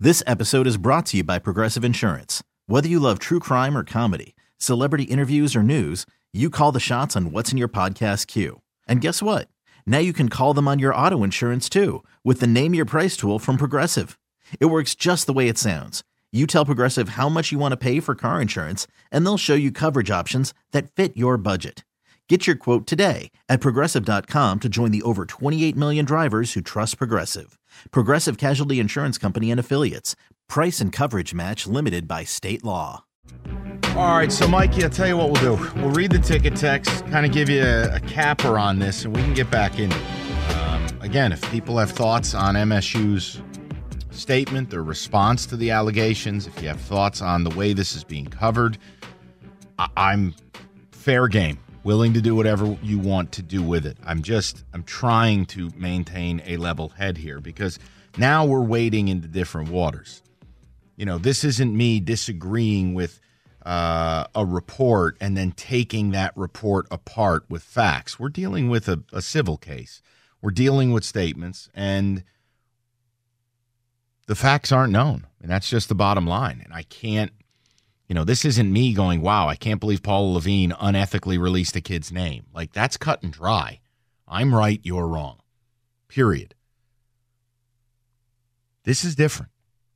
This episode is brought to you by Progressive Insurance. Whether you love true crime or comedy, celebrity interviews or news, you call the shots on what's in your podcast queue. And guess what? Now you can call them on your auto insurance too with the Name Your Price tool from Progressive. It works just the way it sounds. You tell Progressive how much you want to pay for car insurance, and they'll show you coverage options that fit your budget. Get your quote today at Progressive.com to join the over 28 million drivers who trust Progressive. Progressive Casualty Insurance Company and Affiliates. Price and coverage match limited by state law. All right, so Mikey, I'll tell you what we'll do. We'll read the ticket text, kind of give you a capper on this, and we can get back into it. Again, if people have thoughts on MSU's statement, their response to the allegations, if you have thoughts on the way this is being covered, I'm fair game. Willing to do whatever you want to do with it. I'm trying to maintain a level head here because now we're wading into different waters. You know, this isn't me disagreeing with a report and then taking that report apart with facts. We're dealing with a civil case. We're dealing with statements, and the facts aren't known. And that's just the bottom line. And I can't, this isn't me going, wow, I can't believe Paula Levine unethically released a kid's name. Like, that's cut and dry. I'm right, you're wrong. Period. This is different.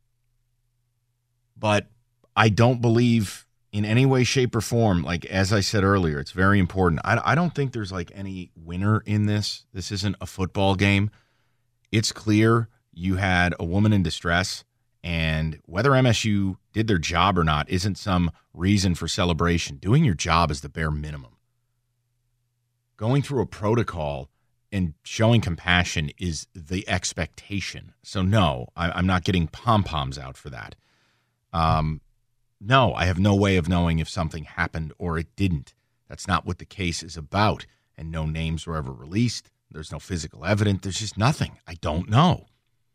But I don't believe in any way, shape, or form, like as I said earlier, it's very important. I don't think there's like any winner in this. This isn't a football game. It's clear you had a woman in distress. And whether MSU did their job or not isn't some reason for celebration. Doing your job is the bare minimum. Going through a protocol and showing compassion is the expectation. So no, I'm not getting pom-poms out for that. No, I have no way of knowing if something happened or it didn't. That's not what the case is about. And no names were ever released. There's no physical evidence. There's just nothing. I don't know.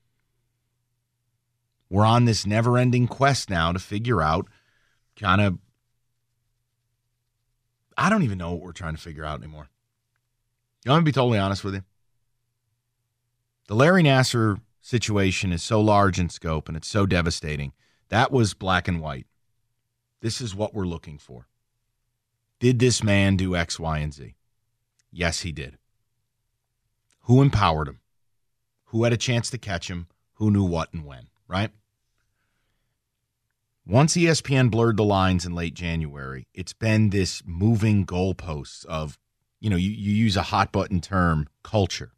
We're on this never-ending quest now to figure out I don't even know what we're trying to figure out anymore. I'm going to be totally honest with you. The Larry Nassar situation is so large in scope and it's so devastating. That was black and white. This is what we're looking for. Did this man do X, Y, and Z? Yes, he did. Who empowered him? Who had a chance to catch him? Who knew what and when? Right? Once ESPN blurred the lines in late January, it's been this moving goalposts of, you use a hot button term, culture.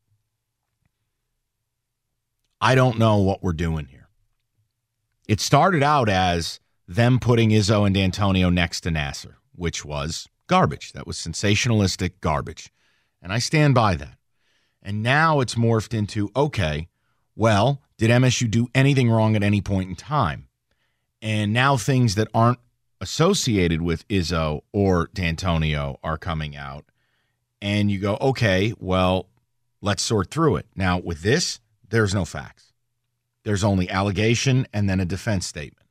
I don't know what we're doing here. It started out as them putting Izzo and D'Antonio next to Nassar, which was garbage. That was sensationalistic garbage. And I stand by that. And now it's morphed into, okay, well, did MSU do anything wrong at any point in time? And now things that aren't associated with Izzo or D'Antonio are coming out. And you go, okay, well, let's sort through it. Now, with this, there's no facts. There's only allegation and then a defense statement.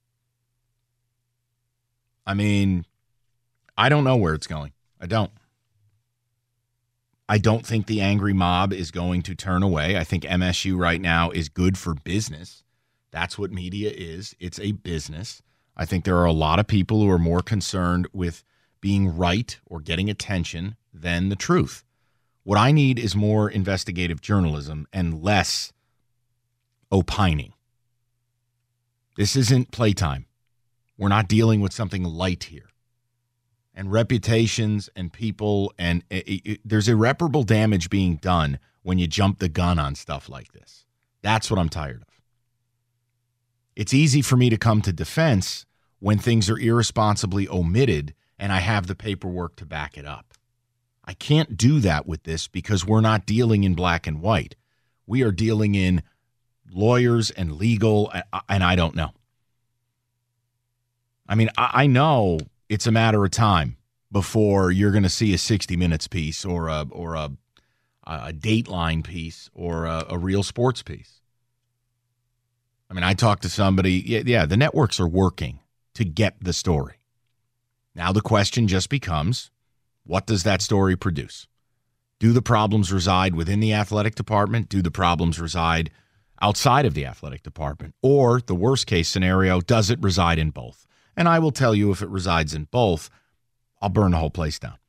I mean, I don't know where it's going. I don't think the angry mob is going to turn away. I think MSU right now is good for business. That's what media is. It's a business. I think there are a lot of people who are more concerned with being right or getting attention than the truth. What I need is more investigative journalism and less opining. This isn't playtime. We're not dealing with something light here. And reputations and people, and there's irreparable damage being done when you jump the gun on stuff like this. That's what I'm tired of. It's easy for me to come to defense when things are irresponsibly omitted and I have the paperwork to back it up. I can't do that with this because we're not dealing in black and white. We are dealing in lawyers and legal, and I don't know. I mean, I know it's a matter of time before you're going to see a 60 Minutes piece or a Dateline piece or a Real Sports piece. I mean, I talked to somebody. Yeah, the networks are working to get the story. Now the question just becomes, what does that story produce? Do the problems reside within the athletic department? Do the problems reside outside of the athletic department? Or the worst case scenario, does it reside in both? And I will tell you, if it resides in both, I'll burn the whole place down.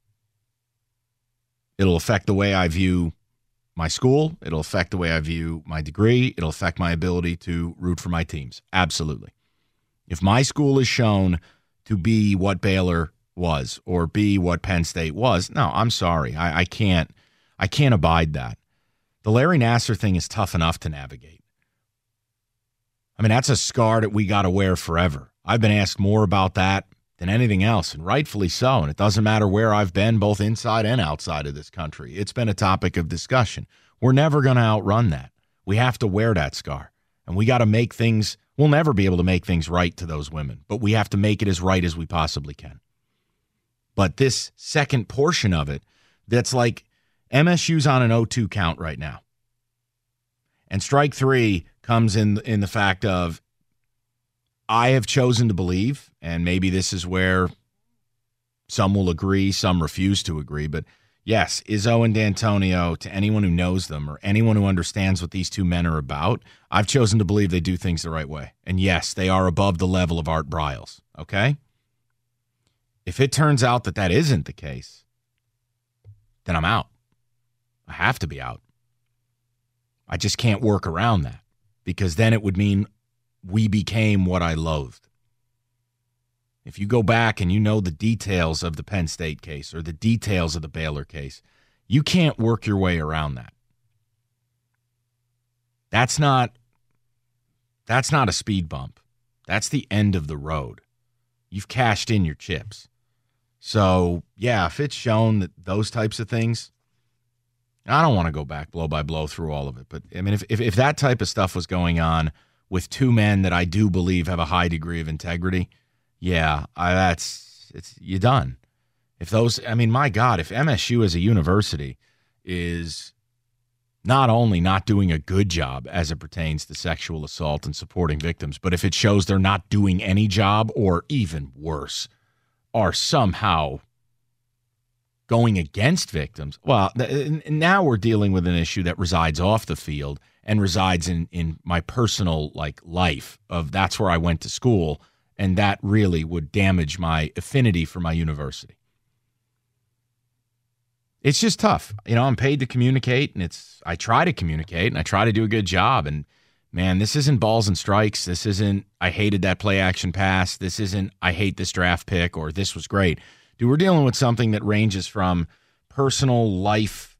It'll affect the way I view my school. It'll affect the way I view my degree. It'll affect my ability to root for my teams. Absolutely. If my school is shown to be what Baylor was or be what Penn State was, no, I'm sorry. I can't abide that. The Larry Nassar thing is tough enough to navigate. I mean, that's a scar that we got to wear forever. I've been asked more about that than anything else, and rightfully so. And it doesn't matter where I've been, both inside and outside of this country. It's been a topic of discussion. We're never going to outrun that. We have to wear that scar. And we got to make things, we'll never be able to make things right to those women, but we have to make it as right as we possibly can. But this second portion of it, that's like MSU's on an 0-2 count right now. And strike three comes in the fact of, I have chosen to believe, and maybe this is where some will agree, some refuse to agree, but yes, Izzo and D'Antonio, to anyone who knows them or anyone who understands what these two men are about, I've chosen to believe they do things the right way. And yes, they are above the level of Art Briles, okay? If it turns out that that isn't the case, then I'm out. I have to be out. I just can't work around that, because then it would mean we became what I loathed. If you go back and you know the details of the Penn State case or the details of the Baylor case, you can't work your way around that. That's not a speed bump. That's the end of the road. You've cashed in your chips. So, yeah, if it's shown that those types of things, I don't want to go back blow by blow through all of it. But, I mean, if that type of stuff was going on with two men that I do believe have a high degree of integrity, yeah, you're done. If those, I mean, my God, if MSU as a university is not only not doing a good job as it pertains to sexual assault and supporting victims, but if it shows they're not doing any job, or even worse, are somehow going against victims, well, now we're dealing with an issue that resides off the field and resides in my personal life of that's where I went to school, and that really would damage my affinity for my university. It's just tough. I'm paid to communicate, and I try to communicate, and I try to do a good job. And, man, this isn't balls and strikes. This isn't I hated that play-action pass. This isn't I hate this draft pick or this was great. Dude, we're dealing with something that ranges from personal life,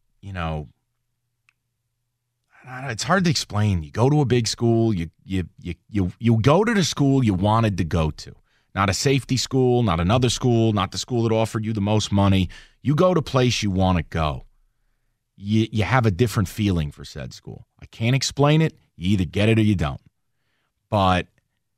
it's hard to explain. You go to a big school, you go to the school you wanted to go to. Not a safety school, not another school, not the school that offered you the most money. You go to place you want to go. You have a different feeling for said school. I can't explain it. You either get it or you don't. But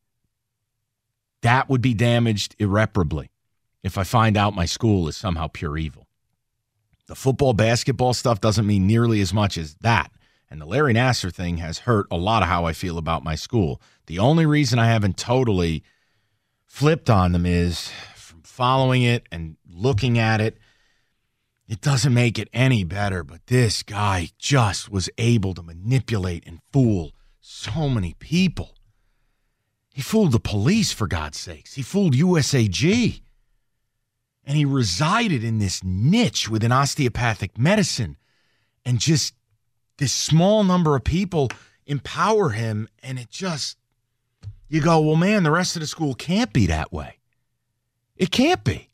that would be damaged irreparably if I find out my school is somehow pure evil. The football, basketball stuff doesn't mean nearly as much as that. And the Larry Nassar thing has hurt a lot of how I feel about my school. The only reason I haven't totally flipped on them is from following it and looking at it. It doesn't make it any better, but this guy just was able to manipulate and fool so many people. He fooled the police, for God's sakes. He fooled USAG. And he resided in this niche within osteopathic medicine. And just this small number of people empower him, and it just, you go, well, man, the rest of the school can't be that way. It can't be.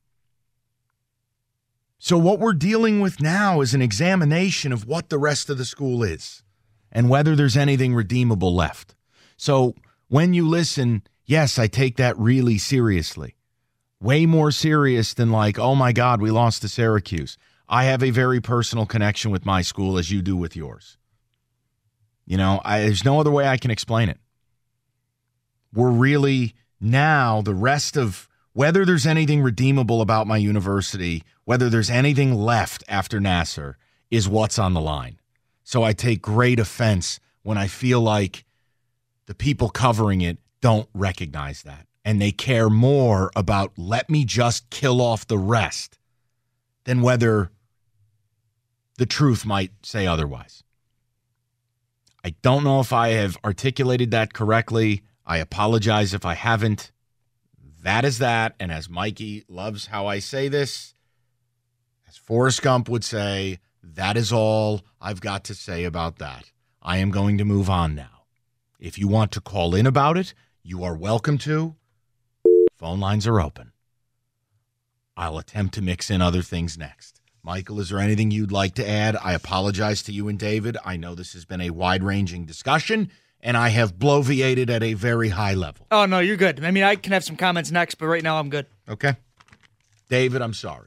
So what we're dealing with now is an examination of what the rest of the school is and whether there's anything redeemable left. So when you listen, yes, I take that really seriously. Way more serious than oh my God, we lost to Syracuse. I have a very personal connection with my school as you do with yours. There's no other way I can explain it. We're really now the rest of whether there's anything redeemable about my university, whether there's anything left after Nassar is what's on the line. So I take great offense when I feel like the people covering it don't recognize that. And they care more about let me just kill off the rest than whether the truth might say otherwise. I don't know if I have articulated that correctly. I apologize if I haven't. That is that. And as Mikey loves how I say this, as Forrest Gump would say, that is all I've got to say about that. I am going to move on now. If you want to call in about it, you are welcome to. Phone lines are open. I'll attempt to mix in other things next. Michael, is there anything you'd like to add? I apologize to you and David. I know this has been a wide-ranging discussion, and I have bloviated at a very high level. Oh, no, you're good. I mean, I can have some comments next, but right now I'm good. Okay. David, I'm sorry.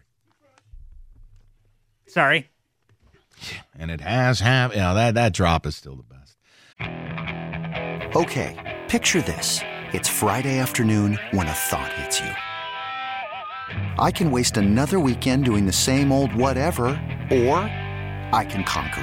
Sorry. And it has happened. You know, that drop is still the best. Okay, picture this. It's Friday afternoon when a thought hits you. I can waste another weekend doing the same old whatever, or I can conquer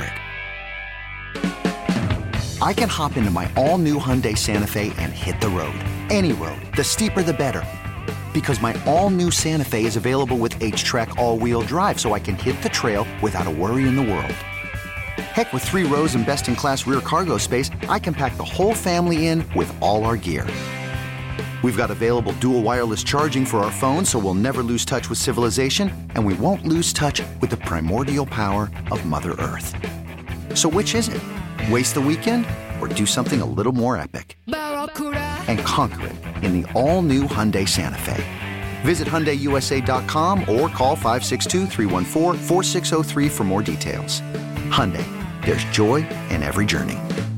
it. I can hop into my all-new Hyundai Santa Fe and hit the road. Any road. The steeper, the better. Because my all-new Santa Fe is available with H-Track all-wheel drive, so I can hit the trail without a worry in the world. Heck, with 3 rows and best-in-class rear cargo space, I can pack the whole family in with all our gear. We've got available dual wireless charging for our phones, so we'll never lose touch with civilization, and we won't lose touch with the primordial power of Mother Earth. So which is it? Waste the weekend or do something a little more epic? And conquer it in the all-new Hyundai Santa Fe. Visit HyundaiUSA.com or call 562-314-4603 for more details. Hyundai, there's joy in every journey.